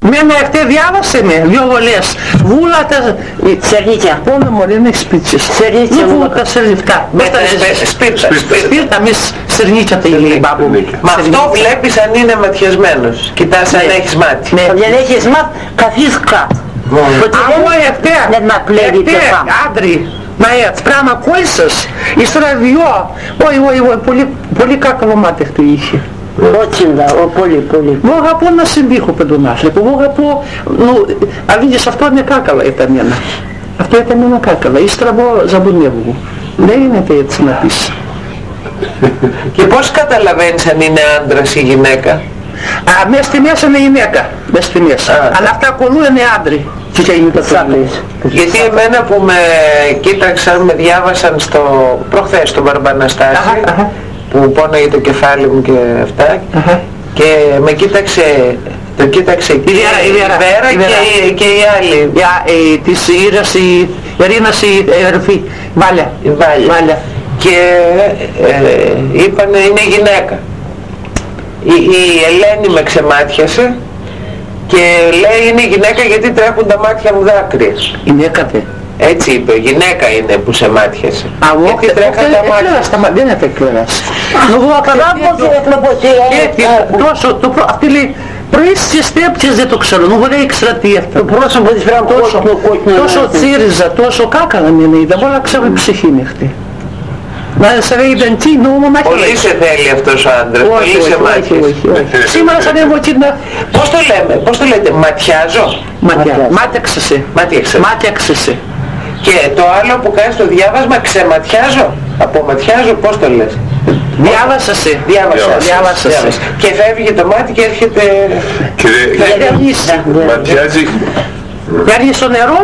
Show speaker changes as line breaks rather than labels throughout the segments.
Μένα εχθέ διάβασε με δύο βολές. Βούλατα...
Σερνίτια.
Πόνο μωρή είναι σπίτσες.
Σερνίτια.
Βούλατα σερνιτικά. Σπίρτα, μη σερνίτια τα λέει μπάμπου.
Μα αυτό βλέπεις αν είναι ματιασμένος. Κοιτάς αν έχεις μάτι.
Δεν έχεις μάτι, καθίς κάτω.
Amo εχθέ, άντροι. Μα έτσι, πράγμα κόλλησες, εις ραδιό. Όχι, πολύ κακό μάτι αυτό είχε.
Очень, да, πολύ.
Εγώ αγαπώ να συμπήχω πεντονάθλεπο, εγώ αγαπώ, αν видишь, αυτό είναι κάκαλα ήταν εμένα. Αυτό ήταν ένα κάκαλα, ύστερα εγώ ζαμπονεύω. Δεν είναι έτσι να πεις.
Και πώς καταλαβαίνεις αν είναι άντρας ή γυναίκα?
Μέσα στη μέσα είναι γυναίκα, μέσα στη μέσα. Αλλά αυτά ακολούν είναι άντροι.
Γιατί εμένα που με κοίταξαν, με διάβασαν προχθές στο Βαρμπαναστάση, που πόναγε το κεφάλι μου και αυτά, και με κοίταξε, το κοίταξε και η Βέρα και η άλλη.
Της Ήρας, η Ερήνας, η αδερφή, Βάλια.
Και είπανε είναι γυναίκα. Η Ελένη με ξεμάτιασε και λέει είναι γυναίκα γιατί τρέχουν τα μάτια μου δάκρυα.
Γυναίκατε.
Έτσι είπε, γυναίκα είναι που σε μάτιασε. Γιατί τρέχαν τα μάτια.
Δεν θα εκλέρας. Αυτή λέει προήσεις τέπτες δεν το ξέρω, δεν ήξερα τι αυτό.
Το πρόσωπο της πέρα
τόσο τσίριζα, τόσο κάκαλα μην είδα, μπορεί να ξέρω η ψυχή με αυτή. Να σε είδαν τι νόμο μάτια.
Πολύ σε θέλει αυτός ο άντρας, πολύ σε μάτιασε.
Σήμερα σαν εγώ τι να...
Πώς το λέτε, ματιάζω.
Μάτιαξε σε.
Και το άλλο που κάνεις στο διάβασμα, ξεματιάζω. Αποματιάζω, πώς το λες?
Διάβασα σε.
Και φεύγει το μάτι και έρχεται...
Και ματιάζει.
Παίρνει στο νερό,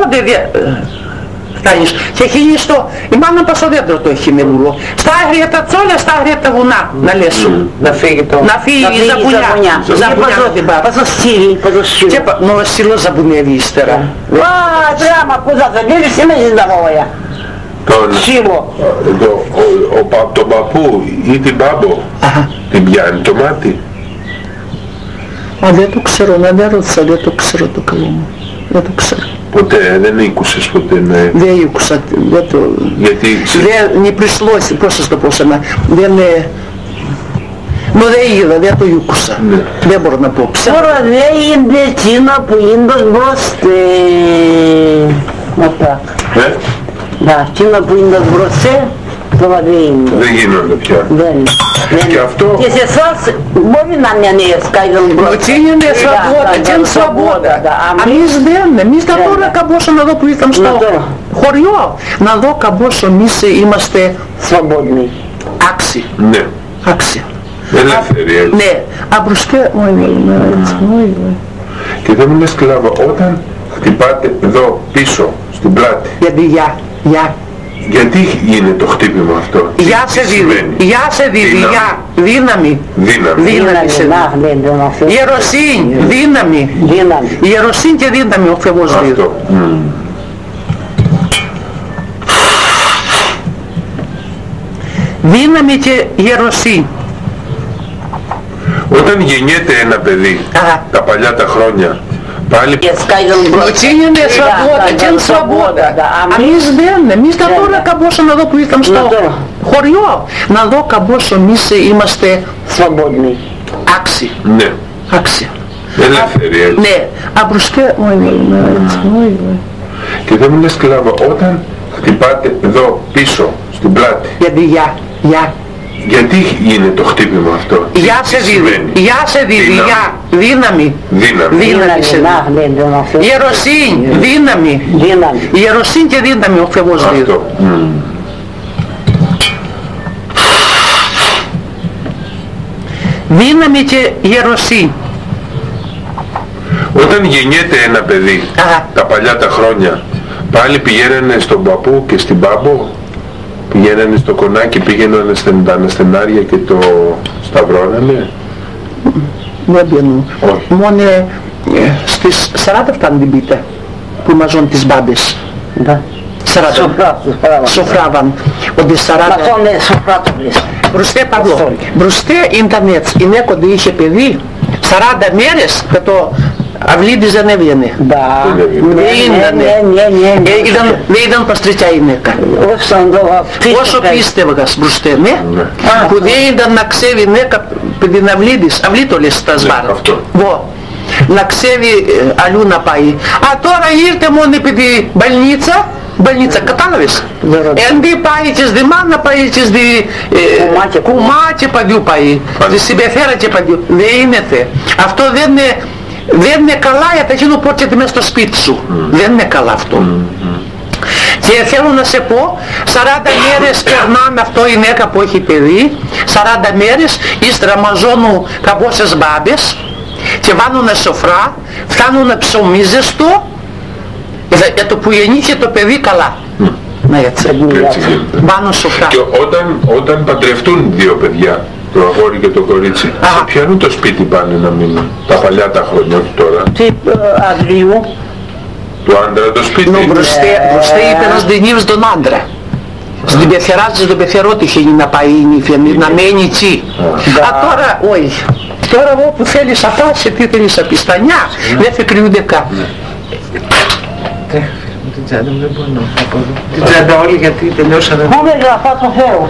και έχει στο... Η μάνα πας στο δέντρο το έχει με βουλό. Στα άγρια τα τσόλια, στα άγρια τα βουνά. Να λες σου.
Να φύγει
η ζαμπουλιά.
Πας στο στήλι.
Но сило ζαμπουνεύει ύστερα.
Прямо куда забились и мы здоровые.
Τον παππού ή την μπάμπο την πιάνει το μάτι?
Δεν το ξέρω, δεν ρώτησα, δεν το ξέρω το καλό μου. Δεν το ξέρω.
Ποτέ δεν ήκουσες ποτέ να...
Δεν ήκουσα, δεν το...
Γιατί...
Δεν пришлось, πώς σας το πω σένα, δεν... δεν είδα, δεν το ήκουσα. Δεν μπορώ να πω.
Τώρα δεν είναι εκείνα που είναι μπροστά. Да, εκείνα που είναι μπροστά, τώρα δεν είναι.
Δεν γίνονται πια. Και αυτό...
Και σε εσάς μπορεί να μην σκάγουν μπροστά.
Τι είναι свобода, τι είναι свобода. Εμείς τα τώρα καμπόσο να δω που ήρθαμε στο χωριό. Να δω καμπόσο εμείς είμαστε
свободны.
Άξιοι.
Ναι.
Άξιοι.
Ελεύθεροι.
Ναι. Αμπροστέ,
Και δεν μου λες Κλάβα, όταν χτυπάτε εδώ πίσω στην πλάτη. Γιατί γίνεται το χτύπημα αυτό?
Γεια σε δίδυ, γεια σε δίδυ, γεια, δύναμη. Ιεροσύνη, δύναμη. Ιεροσύνη και δύναμη ο Θεός δίδει. Δύναμη και ιεροσύνη.
Όταν γεννιέται ένα παιδί, τα παλιά τα χρόνια, πάλι...
Τι είναι свобода, τι είναι свобода. Εμείς τα τώρα καμπόσο να δω που ήρθαμε στο χωριό. Να δω καμπόσο εμείς είμαστε
свободны.
Άξιοι.
Ναι.
Άξιοι.
Ελεύθεροι.
Ναι. Αμπροστέ,
Και δεν μου λες Κλάβα, όταν χτυπάτε εδώ πίσω στην πλάτη. Γιατί γίνεται το χτύπημα αυτό?
Γεια σε δίδυ, γεια σε δίδυ, γεια, δύναμη. Ιεροσύνη, δύναμη. Ιεροσύνη και δύναμη ο Θεός δίδει. Δύναμη και ιεροσύνη.
Όταν γεννιέται ένα παιδί, τα παλιά τα χρόνια, πάλι πηγαίνανε στον παππού και στην μπάμπο? Πηγαίνανε στο κονάκι, πήγαιναν στα αναστενάρια και το σταυρώνανε?
Δεν μπαίνουν. Μόνο στις 40 φτάνουν την πίτα που μαζούν τις μπάμπες. Σοφράβαν. Ότι 40... Μπροστέ ίντερνετ. Η Νέκοντα είχε παιδί 40 μέρες και το Αυλίδης δεν έβγαινε. Δεν ήταν παστρίτια γυναίκα. Όσο πίστευγας μπροστά, ναι. Που δεν ήταν να ξέρει γυναίκα την Αυλίδης. Αυλή το λες στα σβάρα. Να ξέρει αλλού να πάει. Τώρα ήρθε μόνο επειδή больница, κατάλαβες. Αντί πάει και στη μάνα, πάει και στη κουμάτια παντού πάει. Στη συμπεθέρα και παντού. Δεν είναι. Αυτό δεν είναι καλά γιατί εκείνο πόρτεται μέσα στο σπίτι σου. Δεν είναι καλά αυτό. Και θέλω να σε πω, 40 μέρες περνάμε αυτό η γυναίκα που έχει παιδί, 40 μέρες, ύστερα μαζώνουν καμπόσες μπάμπες και βάνουνε σοφρά, φτάνουνε ψωμίζεστο, για το που γεννήθηκε το παιδί καλά. Ναι, έτσι. Πάνω σοφρά.
Και όταν παντρευτούν δύο παιδιά, το αγόρι και το κορίτσι, σε ποιανού το σπίτι πάνε να μείνουν, τα παλιά τα χρόνια, όχι τώρα.
Τι Αγγλίου.
Του άντρα το σπίτι.
Μπροστά είπε ένας δινήβς τον άντρα. Στην πεθερά της τον πεθερό του είχε να πάει η νύφη, να μένει εκεί. Τώρα, όχι. Τώρα εγώ που θέλεις να πας, τι θέλεις να πεις, στα νιά, δεν θα κρυούνται καν.
Την τσάντα μου δεν μπορώ να πω εδώ. Την τσάντα όλοι γιατί τελειώσανε.
Πάμε γραφά το Θεό.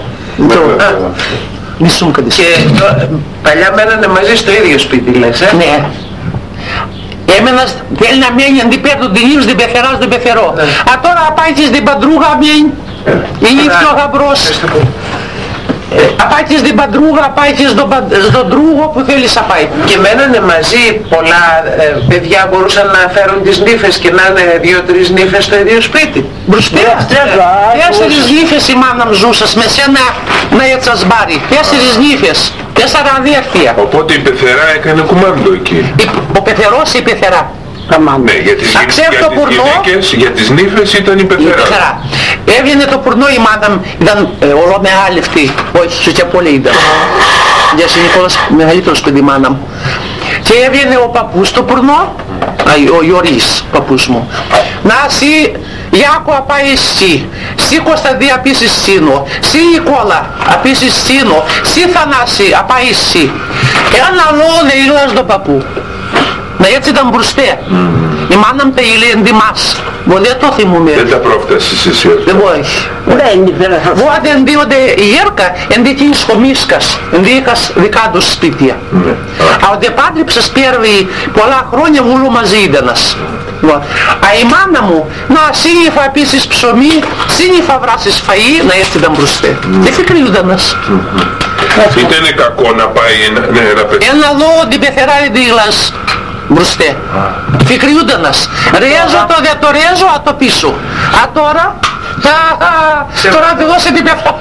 Και παλιά μένανε μαζί στο ίδιο σπίτι λες,
Ναι. Έμενας θέλει να μένει αντί παίρνουν την ύψη, την πεθερά στον πεθερό. Τώρα πάει και στην παντρούγα μένει. Είναι πιο γαμπρός. Πάει και στην παντρούγα, πάει και στον τρούγο που θέλεις να πάει.
Και μένανε μαζί πολλά παιδιά μπορούσαν να φέρουν τις νύφες και να είναι 2-3 νύφες στο ίδιο σπίτι.
Μπροστά. 4 νύφες η μάνα μου ζούσας με σένα να ετσασμπάρει. 4 νύφες. 4 αδέρφια.
Οπότε η πεθερά έκανε κουμάντο εκεί.
Ο πεθερός ή η πεθερά.
Ναι, για τις γυναίκες, για τις νύφες ήταν η πεθερά.
Έβγαινε το πουρνό, η μάνα μου ήταν ολομεάλευτη, όχι και πολύ ήταν. Για συνήθως μεγαλύτερος παιδί η μάνα μου. Και έβγαινε ο παππούς το πουρνό, ο Ιωρής παππούς μου. Να εσύ Ιάκω απάει εσύ, εσύ Κωνσταντή απίσεις σύνο, εσύ Νικόλα απίσεις σύνο, εσύ Θανάση απάει εσύ. Ένα λόγο ήλας τον παππού. Να έτσι ήταν μπροστά. Η μάνα μου τα ήλε εντυμάς. Δεν το θυμούμαι.
Δεν τα πρόφτασες εσύ όχι.
Δεν μπορεί. Βόατε εντύονται η γέρκα, εντύχει σχομίσκας, εντύχας δικά τους σπίτια. Αλλά δεν πάντρεψες πέρβη πολλά χρόνια μου μαζί ήτανας. Η μάνα μου, να σύννεφα πίσεις ψωμί, σύννεφα βράσεις φαΐ, να έτσι ήταν μπροστά. Δεν φυκριούντανας.
Ήτανε κακό να πάει ένα παιδί.
Ένα λόγο την πεθερά εντύγλας μπροστά. Φυκριούντανας. Ρέζω το δε το ρέζω, α το πίσω. Τώρα, τώρα τη δώσε την πεθερά.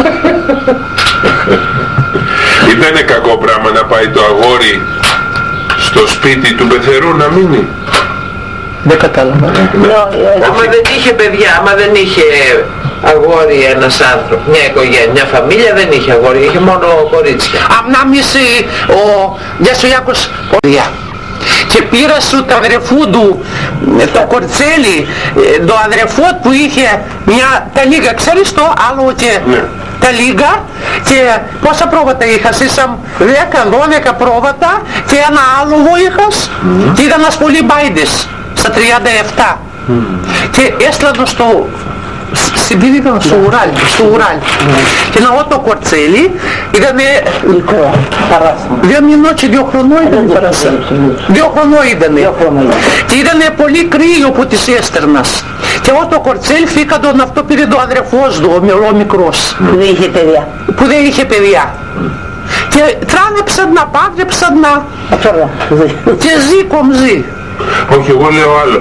Ήτανε κακό πράγμα να πάει το αγόρι στο σπίτι του πεθερού να μείνει.
Δεν κατάλαβα.
Άμα δεν είχε παιδιά, άμα δεν είχε αγόρι ένας άνθρωπος, μια οικογένεια, μια φαμίλια δεν είχε αγόρι, είχε μόνο κορίτσια.
Ανάμιση ο Γιασουλιάκος παιδιά. Και πήρα σου το αδερφού του, το κορτσέλι, το αδερφό που είχε μια ταλίγα, ξέρεις το άλλο και ταλίγα και πόσα πρόβατα είχας, ήσαν 10-12 πρόβατα και ένα άλογο είχας και ήταν ένας πολύ μπάιντες στα 37 και έστλανο στο Σιμπήρ ήταν στο Ουράλ και να το κορτσέλι ήταν
μικρό, παράσιμο.
2 μηνών και 2 χρονών ήταν παράσα. 2 χρονών ήταν. Και ήταν πολύ κρύο που της έστερνας. Και το κορτσέλι φύκα τον αυτό πήρε το αδερφός του, ο μικρός.
Που δεν είχε παιδιά.
Που δεν είχε παιδιά. Και τράνεψαν να πάγρεψαν να... Και ζει κομζή.
Όχι, εγώ λέω άλλο.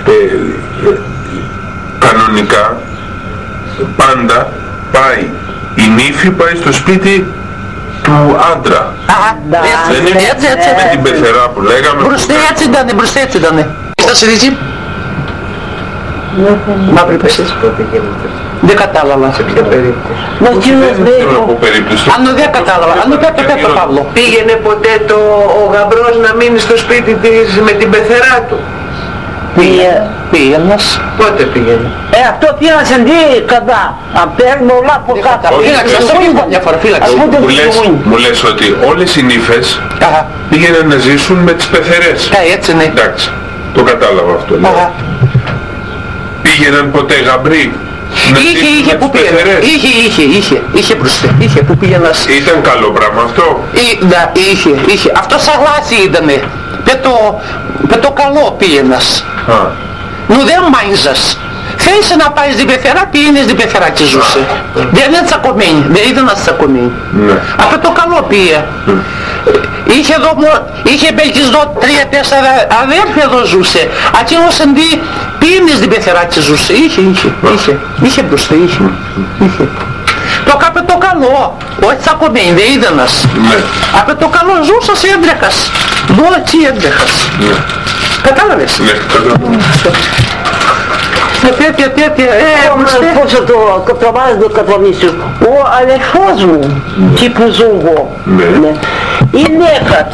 Κανονικά πάντα πάει η νύφη πάει στο σπίτι του άντρα. Δεν είναι
έτσι.
Με την πεθερά που λέγαμε.
Μπροστά έτσι ήτανε. Στα συζήτηση. Μαύρη πεσές. Δεν κατάλαβα.
Σε ποια περίπτωση.
Αν δεν κατάλαβα. Αν δεν πέτω Παύλο.
Πήγαινε ποτέ ο γαμπρός να μείνει στο σπίτι της με την πεθερά του.
Πήγαινας.
Πότε πήγαινε?
Αυτό πήγαινε τι κατά. Παίρνω όλα από κάτω.
Μου λες ότι όλες οι νύφες πήγαιναν να ζήσουν με τις πεθερές.
Έτσι είναι.
Εντάξει, το κατάλαβα αυτό. Πήγαιναν ποτέ γαμπροί?
Είχε που πήγαινε. Είχε μπροστά. Είχε που πήγαινας.
Ήταν καλό πράγμα αυτό?
Ναι, είχε. Αυτό σαγλάσι ήτανε. Με το καλό πήγαινας. Νου δεν μάιζας. Θέλησε να πάει στην πεθερά, πήγαινε στην πεθερά και ζούσε. Δεν είναι τσακωμένη, δεν ήταν τσακωμένη. Από το καλό πήγε. Είχε μπελκισδό 3-4 αδέρφια εδώ ζούσε. Ακίνος εντύ πήγαινε στην πεθερά και ζούσε. Είχε μπροστά, είχε. Το κάπε το καλό, όχι τσακωμένη, δεν ήτανας. Από το καλό ζούσας ή έντρεχας. Δόλετσι έντρεχας. Κατάλαβες?
Ναι, κατάλαβα.
Πώς θα το καταβάλω το καταβήσω. Ο αδερφός μου, τύπου ζω εγώ, η νέχα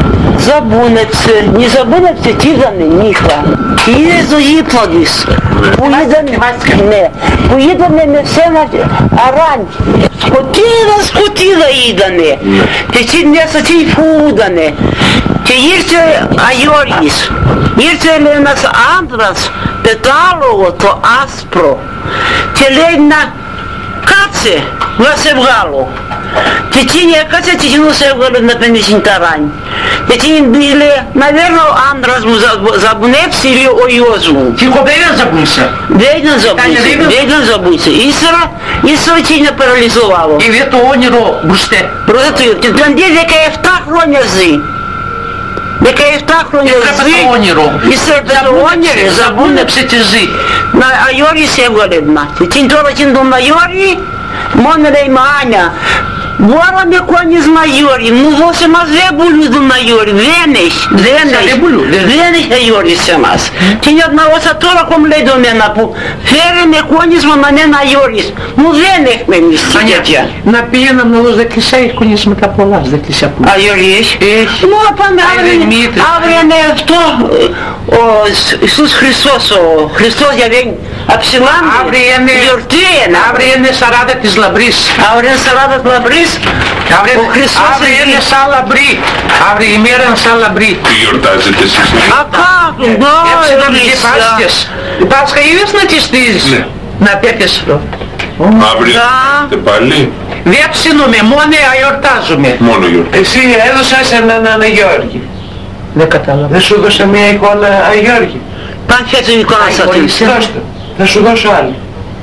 не забунеться τι είδανε νύχτα. Είναι ζωή πλαγής. Που είδανε με σένα αρань. Σκοτίδα είδανε. Και τι μέσα τι φούδανε. Και ήρθε Αγιώργης. Ήρθε ένας άντρας πετάλογο το άσπρο. Και λέει να κάτσε να σε βγάλω. Και εκείνη έκατσε και εκείνος έβγαλε να πενήσει ταρань. Και εκείνη λέει, наверное, ο άντρας μου забунεύσει или ο ιός μου.
Και η κοπέλα забунься.
Δεν ήταν забунься. Ύστερα εκείνη παραλυζувало.
І від того όνειρο μπροστά.
Και τον 17 χρόνια ζει. 17 χρόνια ζει. Ύστερα το όνειρο
забунеться τη ζει.
Να Αγιώργης έβγαλε να. Εκείνη τώρα τον Αγιώργη, μόνο λέει Μάνια. Μπορούμε κόνεις Αγιώργη, ну δώσε μας δεν πουλούν τον Αγιώργη, δεν έχει Αγιώργη σε μας. Και είναι одного τώρα ακόμα λέει до μένα που φέρε με κόνεις με έναν Αγιώργης, μου δεν έχουμε εμείς τέτοια.
Να πήγαιναμε εδώ στην εκκλησία, έχει κόνεις μετά πολλά στην εκκλησία που.
Αγιώργη έχει. Μου πάμε αύριο είναι αυτό, ο Ιησούς Χριστός, ο Χριστός για δεν αψηλάνει, γιορτή είναι.
Αύριο είναι 40 της Λαμπρής.
Αύριο είναι 40 της Λαμπρής.
Αύριο είναι σαν λαμπρή. Αύριο η μέρα είναι σαν λαμπρή.
Τι γιορτάζετε εσείς?
Η Πάσχα είδες να τη στήσεις. Να πέτες.
Αύριο είστε πάλι?
Δεν ψήνουμε, μόνο γιορτάζουμε.
Μόνο γιορτάζουμε.
Εσύ έδωσες έναν Αγιώργη.
Δεν κατάλαβα.
Δεν σου δώσα μια εικόνα Αγιώργη?
Πάνε και την εικόνα σας.
Δώστε. Θα σου δώσω άλλη.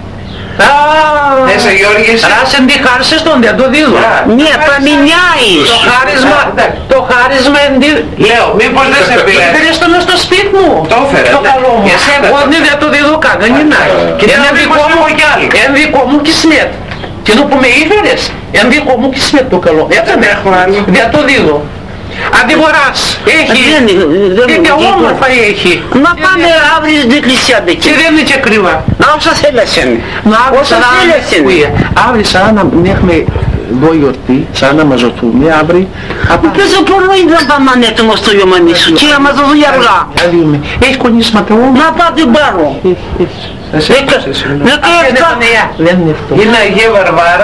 Θες Αγιώργη?
Ράσεν τι χάρισες τον, δεν το δίδω.
Ναι, παμινιάεις.
Το χάρισμα
λέω, μήπως δεν σε πειράζει.
Έφερες τον στο σπίτι μου.
Το έφερε.
Το καλό μου. Όχι, δεν το δίδω καν, δεν είναι. Εν δικό μου κισμέτ. Τι νου που με ήφερες, εν δικό μου κισμέτ το καλό. Δεν το δίδω. Αντιβοράς, έχει. Και όμορφα έχει.
Να πάμε αύριο στην εκκλησία
Και δεν είναι και κρύβα.
Να όσα θέλεσαι.
Αύριο σαν να έχουμε εδώ γιορτή, σαν να μαζοθούμε αύριο.
Πες ο πρωί δεν θα είναι έτοιμος το γιομανί σου και να μαζοθούν αργά.
Έχει κονίσματα όμως.
Να πάω την πάρω.
Δεν είναι αυτό.
Είναι Αγία Βαρβάρα,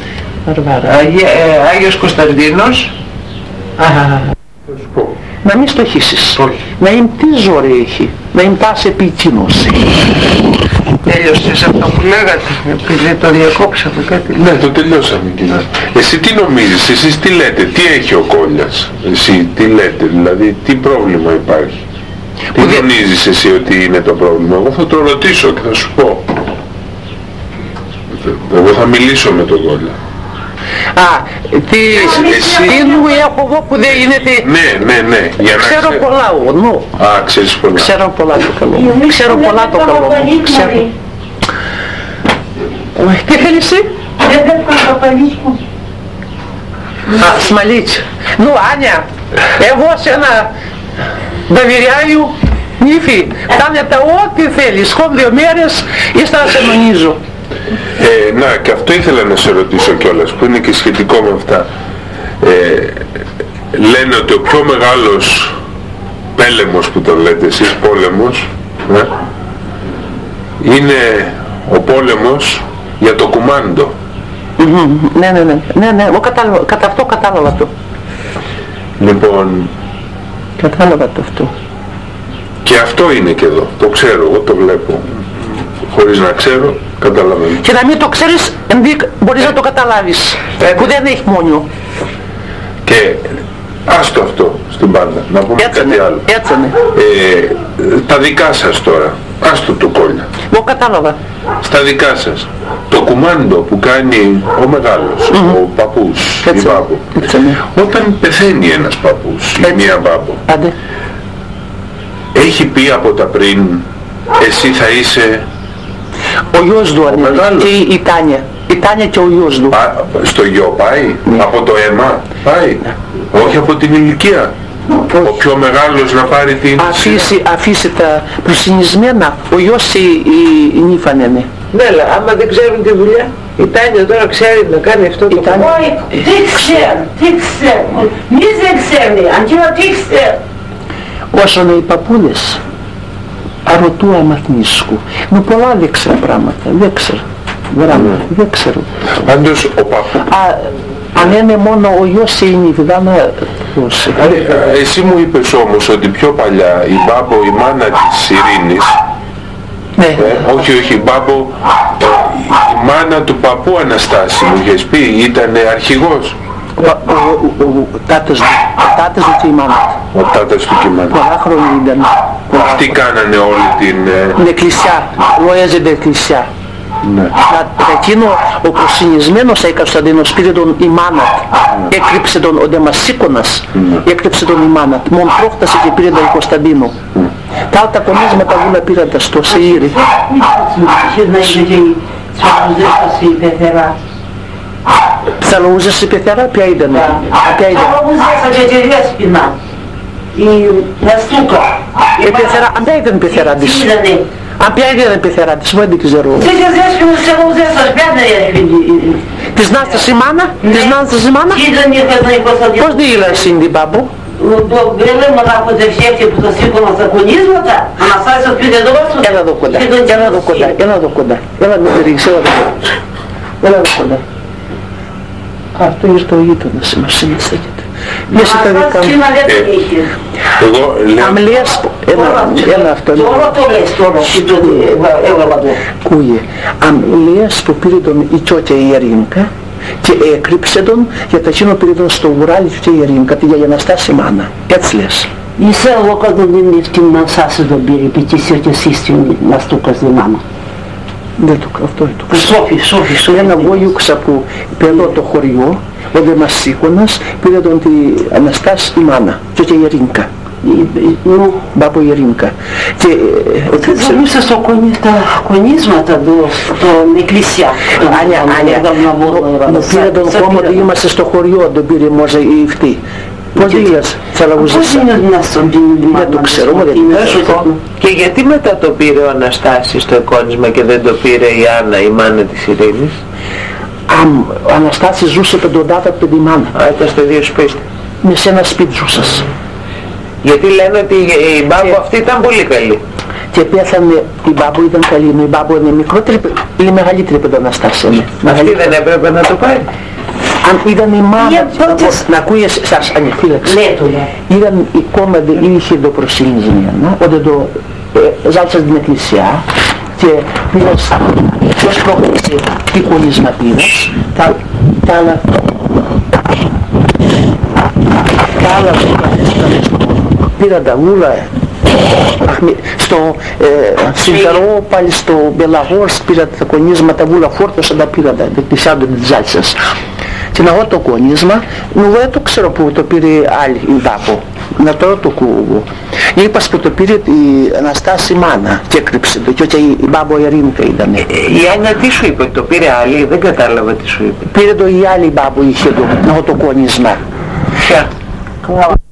Άγιος Κωνσταντίνος.
Να μην στοχίσεις. Να είναι τι ζωή έχει. Να είναι πας επί εκείνος.
Τέλειωσες αυτό που λέγατε, επειδή το διακόψαμε κάτι.
Ναι, το τελειώσαμε κοινά. Εσύ τι νομίζεις, εσείς τι λέτε, τι έχει ο Κόλλιας, εσύ τι λέτε, δηλαδή τι πρόβλημα υπάρχει. Τι νομίζεις εσύ ότι είναι το πρόβλημα, εγώ θα το ρωτήσω και θα σου πω. Εγώ θα μιλήσω με τον Κόλλια.
Τι δουλειά έχω εγώ που δεν γίνεται.
Ναι, για να
ξέρω πολλά εγώ.
Ξέρεις πολλά.
Ξέρω πολλά το καλό. Ξέρω πολλά το καλό. Τι θέλεις εσύ?
Δεν θέλω να παπαλίσκω.
Смотрите. Ну, Аня, εγώ σένα доверяю, νύφη. Κάνε τα ό,τι θέλεις. Χω 2 μέρες ή θα σε νονίζω.
Να, και αυτό ήθελα να σε ρωτήσω κιόλας, που είναι και σχετικό με αυτά. Λένε ότι ο πιο μεγάλος πέλεμος που τον λέτε εσείς, πόλεμος, είναι ο πόλεμος για το κουμάντο.
Ναι, εγώ κατά αυτό κατάλαβα το.
Λοιπόν,
κατάλαβα το αυτό.
Και αυτό είναι και εδώ, το ξέρω, εγώ το βλέπω. Χωρίς να ξέρω, καταλαβαίνω.
Και να μην το ξέρεις, μπορείς να το καταλάβεις, που δεν έχει μόνιο.
Και άστο αυτό στην πάντα, να πούμε
έτσι
κάτι άλλο.
Έτσι είναι.
Τα δικά σας τώρα, άστο το κόλλια.
Εγώ κατάλαβα.
Στα δικά σας, το κουμάντο που κάνει ο μεγάλος, ο παππούς, η μπάμπο, όταν πεθαίνει ένας παππούς ή μία μπάμπο, έχει πει από τα πριν, εσύ θα είσαι
ο γιος του και η Τάνια. Η Τάνια και ο γιος του.
Στο γιο πάει, από το αίμα πάει, όχι από την ηλικία. Ο πιο μεγάλος να πάρει την...
Αφήσει τα προσυνισμένα, ο γιος η νύφα είναι.
Ναι, αλλά άμα δεν ξέρουν τη δουλειά, η Τάνια τώρα ξέρει να κάνει αυτό το πράγμα.
Όχι, τι ξέρει, μης δεν ξέρει, αντίον τι ξέρει.
Όσον οι παππούδες αρωτού αμαθνίσκου, με πολλά δεν ξέρω πράγματα, δεν ξέρω.
Πάντως ο παππού...
Αν είναι μόνο ο γιος η νύφα να δώσει.
Εσύ μου είπες όμως ότι πιο παλιά η μπάμπο, η μάνα της Ειρήνης, όχι η μπάμπο, η μάνα του παππού Αναστάση μου είχες πει, ήταν αρχηγός.
Ο τάτας του και η μάνα.
Ο τάτας του και η μάνα.
Πολλά χρόνια ήταν.
Αυτοί κάνανε όλη την
εκκλησιά, λόγιαζε την εκκλησιά. Εκείνο ο προσυνισμένος Κωνσταντίνος πήρε τον η μάνα, έκρυψε τον ο Δεμασσίκονας, έκρυψε τον η μάνα, μόνο πρόχτασε και πήρε τον Κωνσταντίνο. Τα άλλα κονίσματα βούλα πήραν τα στο Σεήρι. Ψαλοούζες η πεθερά, ποια ήταν? Η πεθερά, αν ποια ήταν η πεθερά της? Αν ποια ήταν η πεθερά της, δεν ξέρω. Της Νάστας η μάνα? Της Νάστας η μάνα? Πώς δίλασε την μπάμπου?
Проблема на подзащите по засипано законизмата, а на сайта отпиде до вас.
Έλα εδώ κοντά. Έλα εδώ κοντά. Αυτό ήρθε ο γείτονας μας συνιστάγεται. Μέσα τα δικά μου.
Εγώ λέω...
Αν λες, ένα αυτό. Κούγε, αν λες που πήρε τον η τσότια η Ιερίνκα και έκρυψε τον γιατί εκείνο πήρε τον στο ουράλι και η Ιερίνκα τη για Αναστάση μάνα. Έτσι λες.
И село, когда не в тем насасы добили, 50 систем настолько зимана.
Δεν το αυτό είναι το. Σόφι. Ένα γόγιουξα που πέρα το χωριό, ο Δεμασσίκονας πήρε τον τη Αναστάση η μάνα και η Ιερίνκα. Μπάμπο Ιερίνκα.
Ты занимаешься στο конизмата до εκκλησία.
Άνια, πήρε τον κόμμα ότι είμαστε στο χωριό, τον πήρε μόζα η αυτή. Πώς δίλες, Θαλαγούζεσσα. Δεν το ξέρω, δεν το.
Και γιατί μετά το πήρε ο Αναστάσης το εικόνισμα και δεν το πήρε η Άννα, η μάνα της Ειρήνης?
Ο Αναστάσης ζούσε με τον τάτα του και τη μάνα.
Ήταν στο ίδιο σπίτι.
Με σε ένα σπίτι ζούσας.
Γιατί λένε ότι η μπάμπο αυτή ήταν πολύ καλή.
Και πέθανε, η μπάμπο ήταν καλή, η μπάμπο είναι μικρότερη, είναι μεγαλύτερη από τον Αναστάση.
Αυτή δεν έπρεπε να το πάρει?
Αν ήταν η μάνα, να ακούγες, σας ανεφύλαξε, ήταν η κόμμα, είχε το προσυνεισμένα, όταν το ζάλισα στην εκκλησιά και πήρες, ποιος πρόκειται, τι κονίσμα πήρες, τα άλλα πήραν τα ούλα, στο Σιγκαρό, πάλι στο Μπελαγόρς πήραν τα κονίσματα, βούλα φόρτωσαν τα πήραν τα εκκλησιάδων της Ζάλισσας. Και να το κονίσμα, δεν το ξέρω που το πήρε άλλη η μπάμπο, να τώρα το ακούω. Είπας που το πήρε η Αναστάση μάνα και έκρυψε το και η μπάμπο Ιερίνκα ήταν.
Η Άννα τι σου είπε, το πήρε άλλη, δεν κατάλαβα τι σου είπε.
Πήρε το η άλλη μπάμπο είχε το κονίσμα.
Ποια?